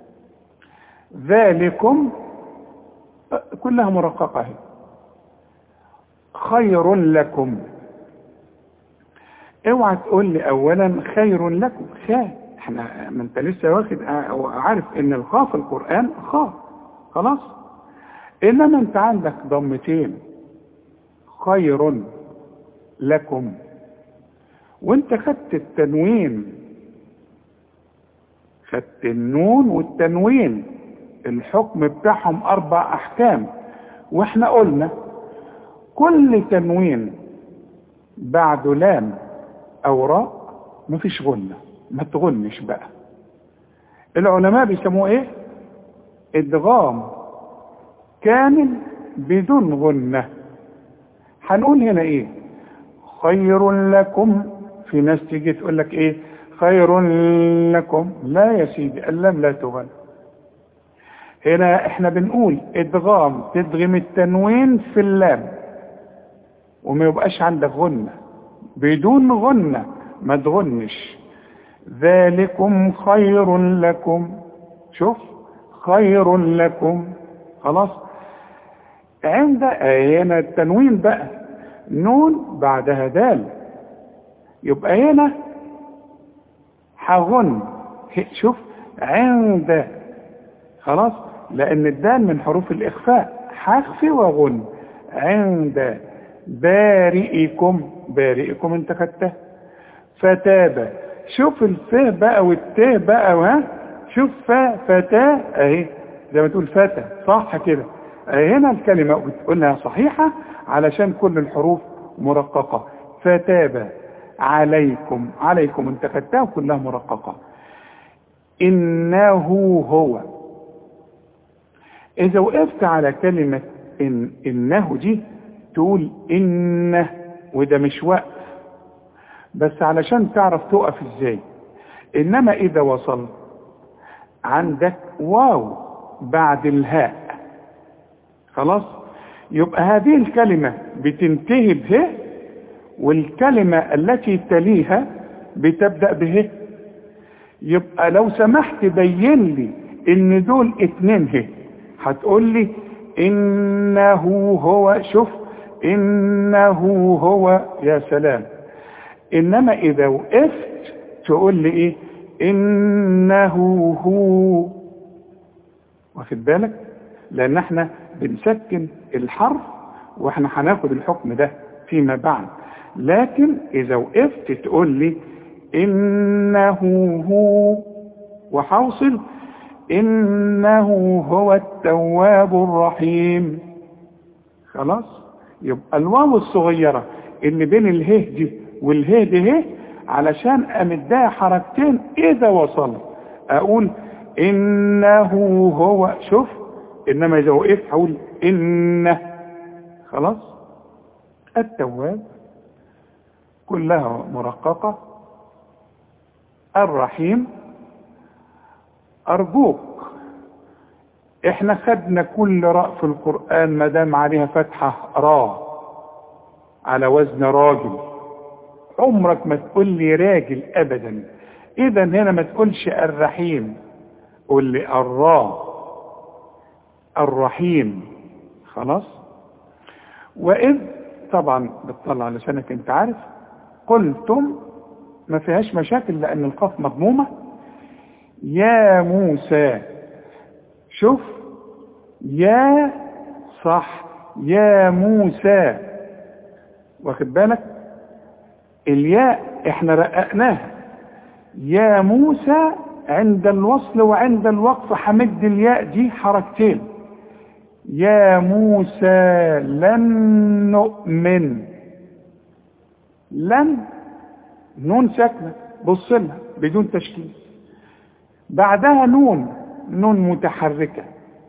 ذلكم كلها مرققه اهي. خير لكم، اوعى تقول لي اولا خير لكم، خير، احنا ما انت لسه واخد عارف ان الخاء في القرآن خاء، خلاص. انما انت عندك ضمتين، خير لكم، وانت خدت التنوين، خدت النون والتنوين، الحكم بتاعهم اربع احكام. واحنا قلنا كل تنوين بعده لام او راء مفيش غنة، ما تغنش بقى. العلماء بيسموه ايه؟ ادغام كامل بدون غنة. هنقول هنا ايه؟ خير لكم. في ناس تيجي تقول لك ايه؟ خير لكم. لا يا سيدي، اللام لا تغن. هنا احنا بنقول ادغام، تدغم التنوين في اللام وما يبقاش عندك غنة، بدون غنة ما تغنش. ذلكم خير لكم. شوف، خير لكم. خلاص. عند هنا التنوين بقى نون بعدها دال، يبقى هنا هغن. شوف عند، خلاص، لان الدال من حروف الاخفاء، هخفي وغن. عند بارئكم، بارئكم انت خدتها. فتاب، شوف الفاء بقى والتاء بقى، وها شوف فاء فتاة اهي زي ما تقول فتى، صح كده. هنا الكلمة بتقولها صحيحة علشان كل الحروف مرققة. فتاب عليكم، عليكم انت خدتها كلها مرققة. إنه هو، إذا وقفت على كلمة إن إنه دي تقول إنه، وده مش وقف بس علشان تعرف تقف إزاي. إنما إذا وصلت عندك واو بعد الهاء، خلاص، يبقى هذه الكلمة بتنتهي به، والكلمة التي تليها بتبدأ به. يبقى لو سمحت بين لي ان دول اتنين هي، هتقول لي انه هو. شوف انه هو، يا سلام. انما اذا وقفت تقول لي ايه؟ انه هو. واخد بالك؟ لان احنا بنسكن الحرف واحنا هناخد الحكم ده فيما بعد. لكن اذا وقفت تقول لي انه هو، وحوصل انه هو التواب الرحيم. خلاص. يبقى الواو الصغيرة اللي بين اله دي واله دي هي علشان امدها حركتين. اذا وصل اقول انه هو، شوف. انما اذا وقفت هقول انه. خلاص. التواب كلها مرققة. الرحيم ارجوك، احنا خدنا كل راء في القرآن ما دام عليها فتحة راء على وزن راجل. عمرك ما تقول لي راجل ابدا. اذا هنا ما تقولش الرحيم، قول لي الراء الرحيم. خلاص. واذ طبعا بتطلع لسانك انت عارف. قلتم ما فيهاش مشاكل لان القاف مضمومة. يا موسى، شوف يا صح، يا موسى. واخد بالك؟ الياء احنا رققناها. يا موسى عند الوصل وعند الوقف حمد الياء دي حركتين. يا موسى لن نؤمن. لن نون ساكنة، بص لها بدون تشكيل. بعدها نون، نون متحركة.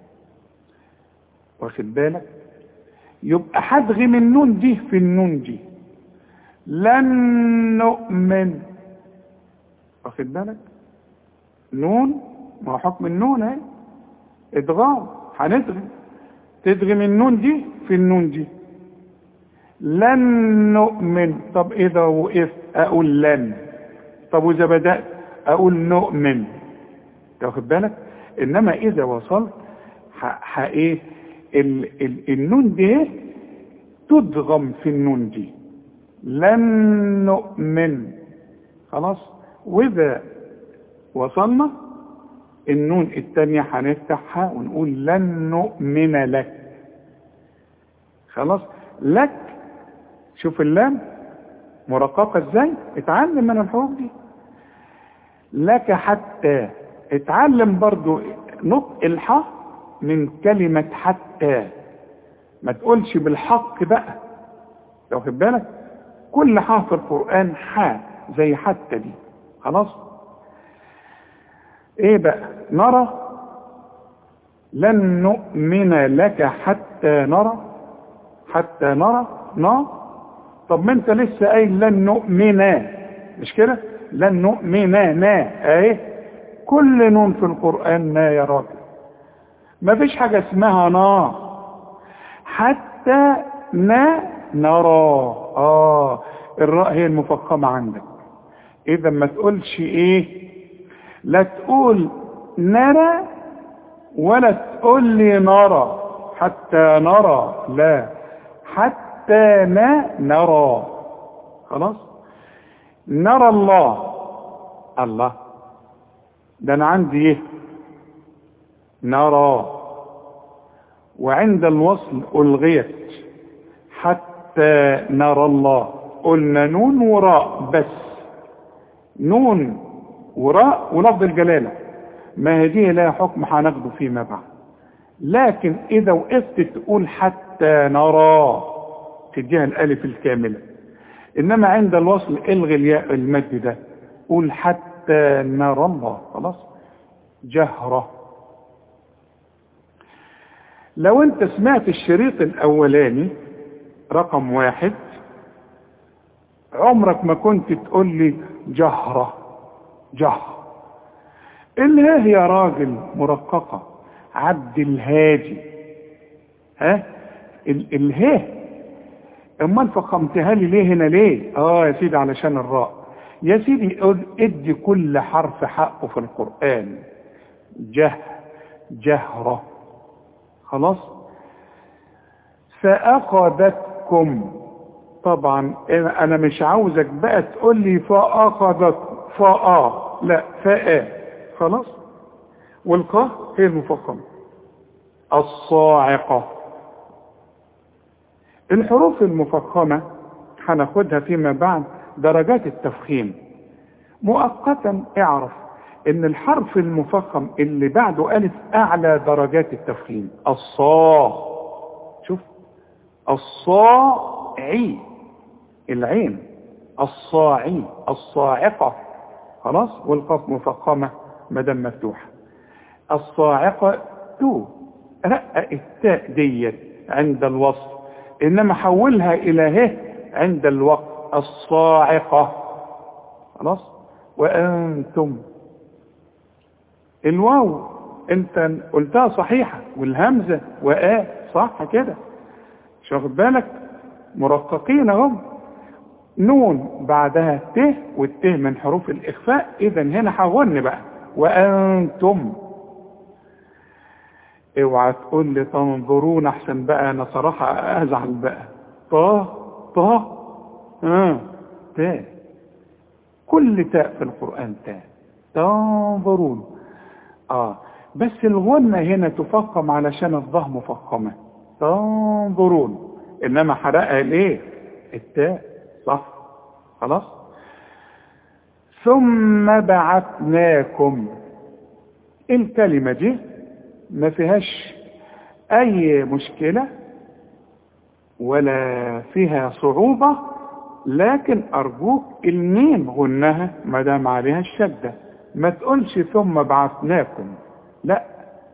واخد بالك؟ يبقى هدغم النون دي في النون دي. لن نؤمن. واخد بالك؟ نون، ما هو حكم النون اهي ادغام، هندغم. تدغم النون دي في النون دي. لن نؤمن. طب اذا وقفت اقول لن. طب واذا بدأت اقول نؤمن. واخد بالك؟ انما اذا وصلت ح ايه ال ال النون دي تدغم في النون دي. لن نؤمن. خلاص. واذا وصلنا النون التانية هنفتحها ونقول لن نؤمن لك. خلاص. لك، شوف اللام مرققة ازاي. اتعلم من الحروف دي. لك حتى. اتعلم برضو نطق الحاء من كلمة حتى. ما تقولش بالحق بقى. لو خد بالك كل حاء في القرآن حاء زي حتى دي. خلاص. ايه بقى؟ نرى. لن نؤمن لك حتى نرى. حتى نرى نا. طب ما انت لسه قايل لن نؤمن، مش كده؟ لن نؤمن نا اهي. كل نون في القرآن نا يا راجل. ما فيش حاجة اسمها نا. حتى نا نرى. اه الراء هي المفخمة عندك. اذا ما تقولش ايه، لا تقول نرى ولا تقول لي نرى حتى نرى، لا، حتى لا نرى. خلاص. نرى الله. الله ده انا عندي ايه؟ نرى. وعند الوصل الغيت حتى نرى الله، قلنا نون وراء بس، نون وراء ولفظ الجلاله، ما هذه لها حكم هناخده فيما بعد. لكن اذا وقفت تقول حتى نرى تديها الالف الكامله، انما عند الوصل الغي الياء المد ده، قول حتى نرى الله. خلاص. جهره. لو انت سمعت الشريط الاولاني رقم واحد، عمرك ما كنت تقول لي جهره جهر. الهاء يا راجل مرققه، عبد الهادي، ها الهاء، امال فخمتها لي ليه هنا ليه؟ اه يا سيدي علشان الراء. يا سيدي ادي كل حرف حقه في القرآن. جه جهرة. خلاص. فأخذتكم، طبعا انا مش عاوزك بقى تقول لي فأخذت فآ، لا فآ. خلاص. والقاف هي المفخمة. الصاعقة. الحروف المفخمة هناخدها فيما بعد درجات التفخيم. مؤقتا اعرف ان الحرف المفخم اللي بعده الف اعلى درجات التفخيم. الصا، شوف، الصاعي، العين، الصاعي، الصاعقة. خلاص. والقاف مفخمة مدام مفتوحة. الصاعقة تو، رقق التاء ديت عند الوصل، انما حولها الى ه عند الوقت. الصاعقة. خلاص. وانتم، الواو انت قلتها صحيحة، والهمزة وآ صح كده، مش واخد بالك؟ مرققين اهم. نون بعدها ت، والت من حروف الاخفاء، اذا هنا حولني بقى. وانتم، اوعى تقول لي تنظرون احسن بقى، انا صراحة ازعل بقى. طه طه اه تاء، كل تاء في القرآن تاء. تنظرون. اه بس الغنة هنا تفخم علشان الظه مفخمة. تنظرون، انما حرقها الايه؟ التاء. صح. خلاص. ثم بعثناكم، الكلمة دي ما فيهاش اي مشكلة ولا فيها صعوبة، لكن ارجوك الميم غنها ما دام عليها الشدة. ما تقولش ثم بعثناكم، لا،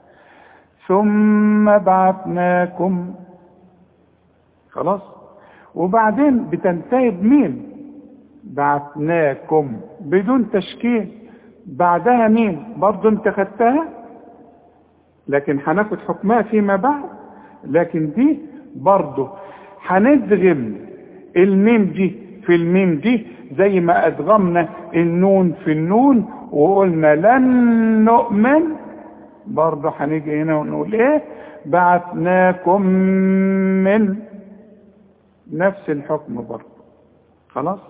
ثم بعثناكم. خلاص. وبعدين بتنتهي بميم، بعثناكم بدون تشكيل، بعدها ميم برضو انت خدتها، لكن هناخد حكمها فيما بعد. لكن دي برضو هندغم الميم دي في الميم دي، زي ما ادغمنا النون في النون وقلنا لن نؤمن، برضو هنيجي هنا ونقول ايه؟ بعثناكم من، نفس الحكم برضو. خلاص.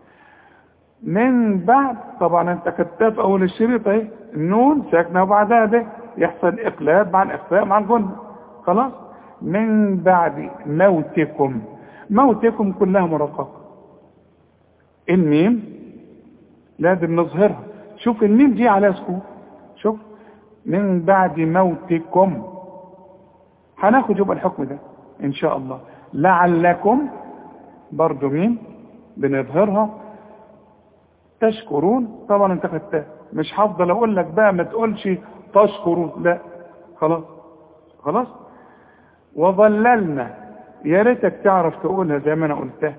من بعد، طبعا انت كتبت في اول الشريط اهي النون ساكنه وبعدها ده يحصل اقلاب مع الاخفاء مع الجنة. خلاص. من بعد موتكم، موتكم كلها مرققه. الميم لازم نظهرها. شوف الميم دي على سكون، شوف، من بعد موتكم. هناخد يبقى الحكم ده ان شاء الله. لعلكم برضو ميم بنظهرها. تشكرون، طبعا انت خدتها، مش هفضل اقول لك بقى ما تقولش تشكرون، لا. خلاص. خلاص. وظللنا، يا ريتك تعرف تقولها زي ما انا قلتها،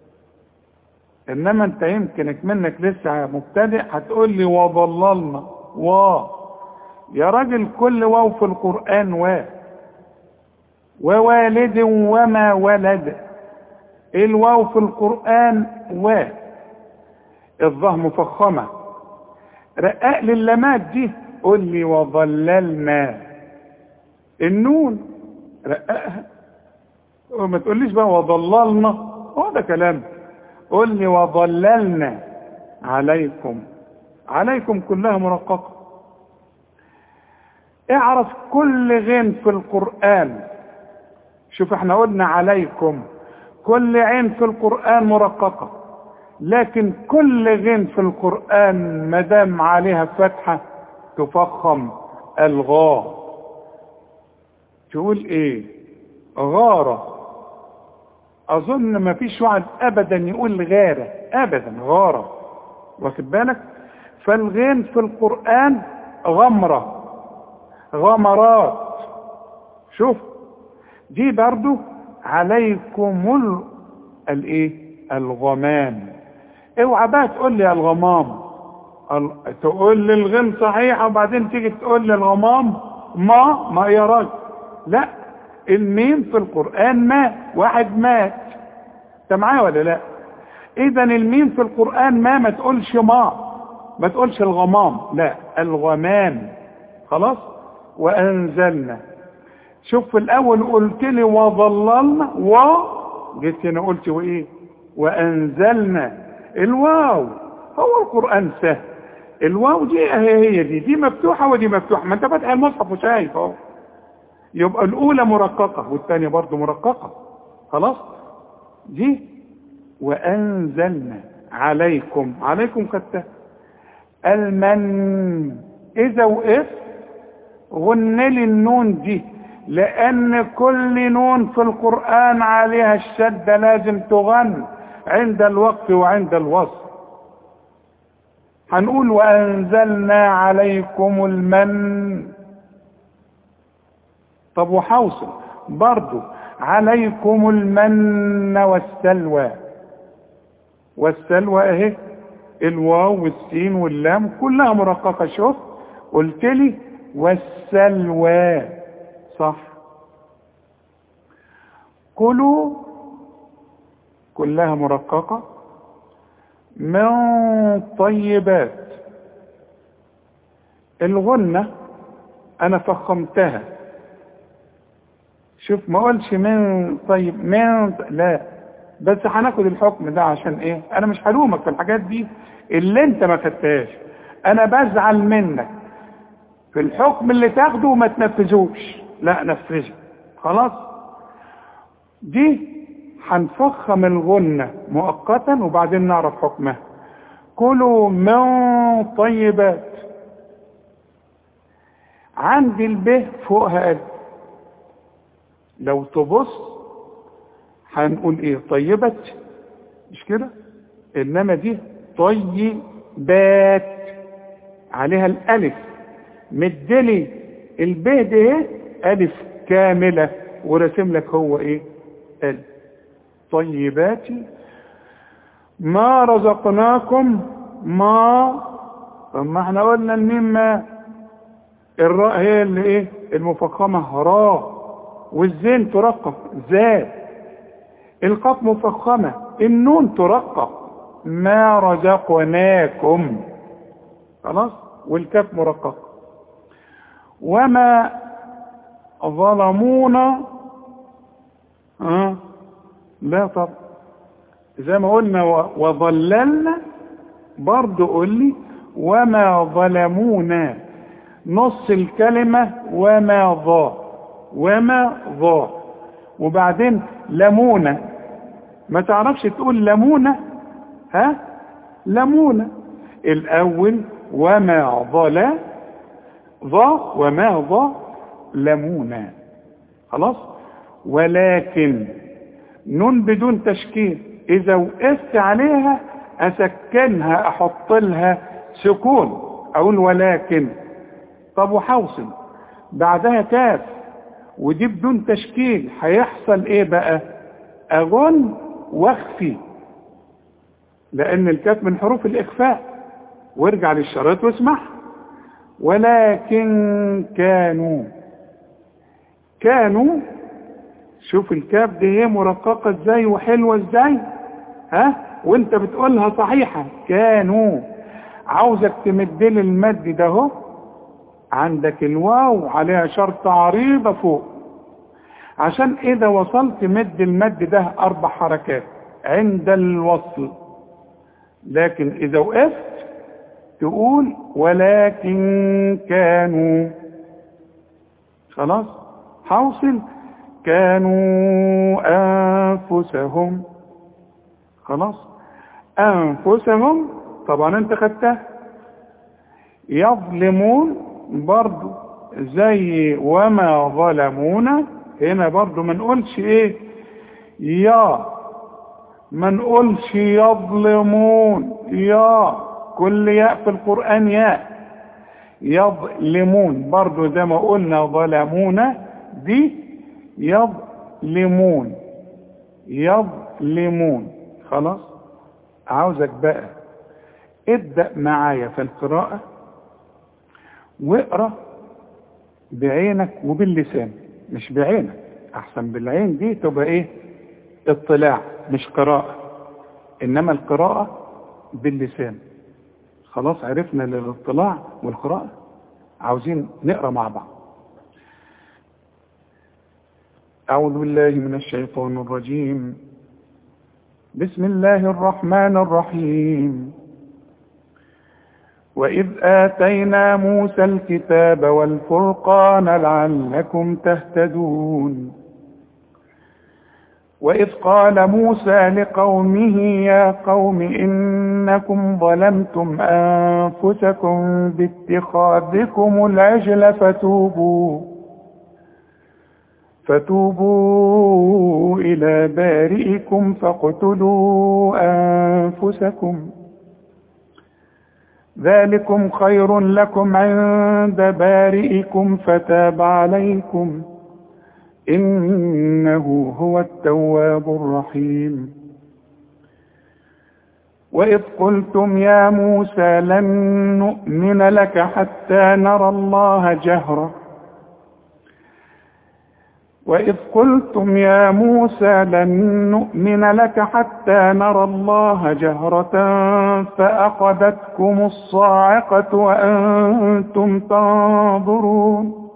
انما انت يمكنك منك لسه مبتدئ هتقول لي وظللنا. و يا راجل كل واو في القرآن و، ووالد وما ولد، الواو في القرآن و، الظه مفخمة. رقاق لللمات دي قول لي وظللنا، النون رققها، وما تقوليش بقى وضللنا، هو ده كلام. قول لي وضللنا عليكم، عليكم كلها مرققة. اعرف كل غين في القرآن، شوف احنا قلنا عليكم، كل عين في القرآن مرققة، لكن كل غين في القرآن مدام عليها فتحة تفخم. الغاء تقول ايه؟ غارة. اظن ما فيش واحد ابدا يقول غارة، ابدا غارة، واخد بالك؟ فالغين في القرآن غمرة، غمرات. شوف دي برضو عليكم ال... الايه؟ الغمام. اوعى بقى تقول لي الغمام، ال... تقول لي الغين صحيحة وبعدين تيجي تقول لي الغمام. ما ما يا راجل، لا، الميم في القرآن ما واحد مات، انت معايا ولا لا؟ اذا الميم في القرآن ما ما تقولش ما ما تقولش الغمام، لا الغمام. خلاص. وانزلنا، شوف في الاول قلت لي وظللنا، و جيت هنا قلت وايه؟ وانزلنا. الواو، هو القرآن سهل، الواو دي هي هي دي دي مفتوحة ودي مفتوحة، ما انت فاتح المصحف وشايف اهو. يبقى الاولى مرققة والثانية برضو مرققة. خلاص. دي وانزلنا عليكم، عليكم خدتها. المن، اذا وقف غن لي النون دي، لان كل نون في القرآن عليها الشدة لازم تغن عند الوقف وعند الوصف. هنقول وانزلنا عليكم المن. طب وحوصل برضو عليكم المن والسلوى، والسلوى اهي الواو والسين واللام كلها مرققة. شوف قلت لي والسلوى صح. كلوا كلها مرققة. من طيبات، الغنة انا فخمتها، شوف ما قلش من طيب من، لا، بس هناخد الحكم ده عشان ايه؟ انا مش هلومك في الحاجات دي اللي انت ما خدتهاش، انا بزعل منك في الحكم اللي تاخده وما تنفذوش، لا نفذه. خلاص. دي هنفخم الغنة مؤقتا وبعدين نعرف حكمها. كلوا من طيبات، عندي الب فوقها ألف، لو تبص هنقول ايه؟ طيبت، مش كده؟ انما دي طيبات عليها الالف، مدلي الب ده الف كامله ورسم لك هو ايه؟ الف. طيبات ما رزقناكم. ما طب ما احنا قلنا الميم ما، الراء هي اللي ايه؟ المفخمه راء، والزين ترقق زاد، القاف مفخمه، النون ترقق ما رزقناكم. خلاص. والكاف مرقق. وما ظلمونا، اه لا طب زي ما قلنا وظللنا، برضو قول لي وما ظلمونا، نص الكلمة وما ظا، وما ظا، وبعدين لمونة، ما تعرفش تقول لمونة، ها لمونة الاول وما ظلا ظا وما ظا لمونة. خلاص. ولكن نون بدون تشكيل، اذا وقفت عليها اسكنها، احط لها سكون، اقول ولكن. طب وحوصل بعدها كاف ودي بدون تشكيل، هيحصل ايه بقى؟ اغن واخفي، لان الكاف من حروف الاخفاء، وارجع للشريط واسمع. ولكن كانوا، كانوا، شوف الكاف دي هي مرققة ازاي وحلوة ازاي، ها وانت بتقولها صحيحة. كانوا، عاوزك تمدلي المد ده اهو عندك الواو عليها شرطة عريضة فوق، عشان إذا وصلت مد المد ده أربع حركات عند الوصل، لكن إذا وقفت تقول ولكن كانوا. خلاص حوصل كانوا أنفسهم. خلاص أنفسهم طبعا انت خدتها. يظلمون برضو زي وما ظلمونا، هنا برضو ما نقولش ايه يا، ما نقولش يظلمون يا، كل ياء في القرآن ياء. يظلمون برضو زي ما قلنا ظلمونا دي يظلمون يظلمون. خلاص عاوزك بقى ابدأ معايا في القراءة واقرأ بعينك وباللسان، مش بعينك احسن، بالعين دي تبقى ايه اطلاع مش قراءة، انما القراءة باللسان. خلاص عرفنا الاطلاع والقراءة، عاوزين نقرأ مع بعض. أعوذ بالله من الشيطان الرجيم. بسم الله الرحمن الرحيم. وإذ آتينا موسى الكتاب والفرقان لعلكم تهتدون. وإذ قال موسى لقومه يا قوم إنكم ظلمتم أنفسكم باتخاذكم العجل فتوبوا فتوبوا إلى بارئكم فاقتلوا أنفسكم ذلكم خير لكم عند بارئكم فتاب عليكم إنه هو التواب الرحيم. وإذ قلتم يا موسى لن نؤمن لك حتى نرى الله جهرة وإذ قلتم يا موسى لن نؤمن لك حتى نرى الله جهرة فأخذتكم الصاعقة وأنتم تنظرون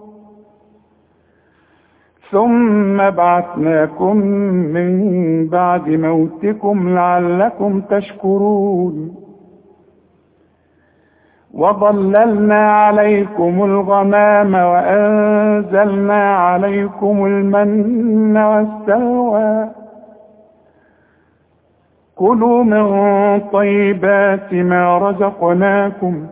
ثم بعثناكم من بعد موتكم لعلكم تشكرون وظللنا عليكم الغمام وأنزلنا عليكم المن والسلوى كلوا من طيبات ما رزقناكم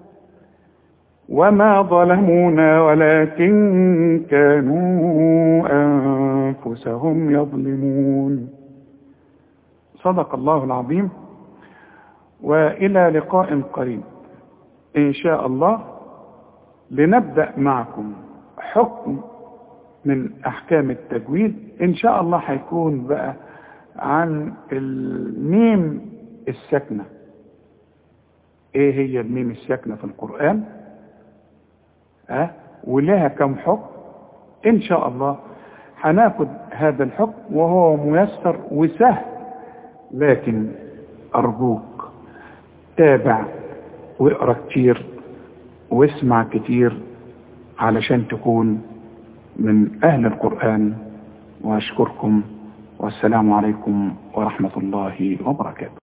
وما ظلمونا ولكن كانوا أنفسهم يظلمون. صدق الله العظيم. وإلى لقاء قريب إن شاء الله، لنبدأ معكم حكم من أحكام التجويد. إن شاء الله هيكون بقى عن الميم الساكنة. إيه هي الميم الساكنة في القرآن؟ أه؟ ولها كم حكم؟ إن شاء الله هناخد هذا الحكم وهو ميسر وسهل، لكن أرجوك تابع واقرأ كتير واسمع كتير علشان تكون من أهل القرآن. وأشكركم والسلام عليكم ورحمة الله وبركاته.